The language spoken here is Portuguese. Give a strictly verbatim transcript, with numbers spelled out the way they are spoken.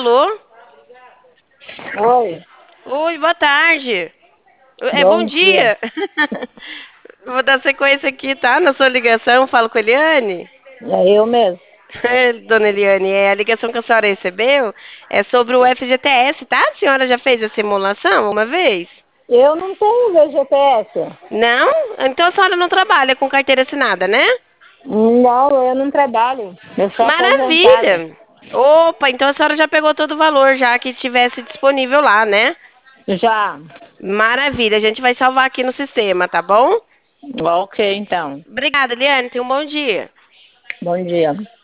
Alô? Oi, Oi, boa tarde. É bom bom dia. dia. Vou dar sequência aqui, tá? Na sua ligação, falo com a Eliane. É eu mesmo. Dona Eliane, é a ligação que a senhora recebeu é sobre o F G T S, tá? A senhora já fez a simulação uma vez? Eu não tenho V G P S. Não? Então a senhora não trabalha com carteira assinada, né? Não, eu não trabalho. Eu sou aposentada. Maravilha! Opa, então a senhora já pegou todo o valor já que tivesse disponível lá, né? Já. Maravilha, a gente vai salvar aqui no sistema, tá bom? Ok, então. Obrigada, Eliane. Tenha um bom dia. Bom dia.